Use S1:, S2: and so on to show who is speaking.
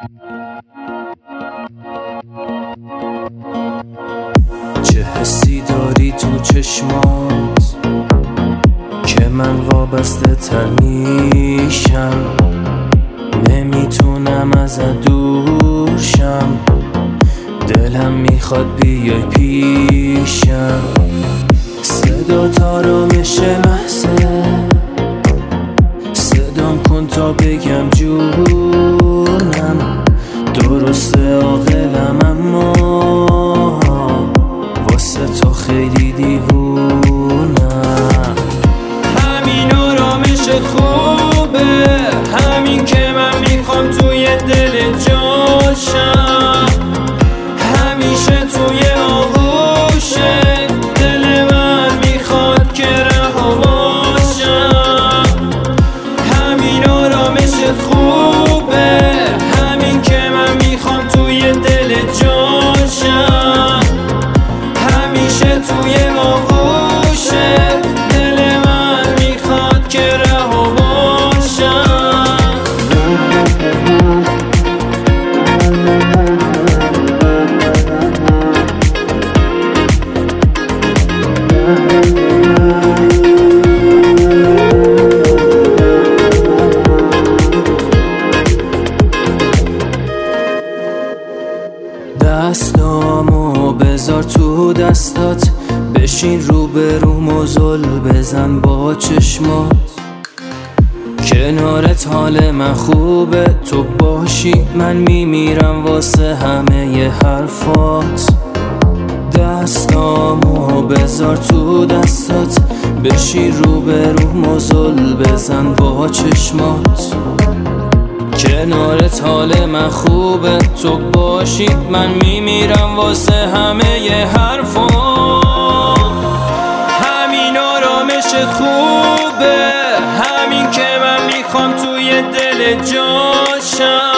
S1: چه حسی داری تو چشمات که من وابسته تر میشم، نمیتونم ازت دور شم، دلم میخواد بیای پیشم. صدات آرامش محضه، صدام کن تا بگم جونم. درسته عاقلم اما واسه تو خیلی دیوونم. همین آرامشت خوبه، همین که من میخوام توی دل جاشم، همیشه توی آغوشت دل من میخواد که رها باشم. همین آرامشت خوبه، همین که من میخوام توی دل جاشم، همیشه توی آغوشت دل من میخواد که رها باشم. دستامو بذار تو دستات، بشین روبروم و زل بزن با چشمات. کنارت حال من خوبه، تو باشی من میمیرم واسه همه ی حرفات. دستامو بذار تو دستات، بشین روبروم و زل بزن با چشمات. کنارت حال من خوبه، تو باشی من میمیرم واسه همه ی حرفا. همین آرامشت خوبه، همین که من میخوام توی دل جاشم،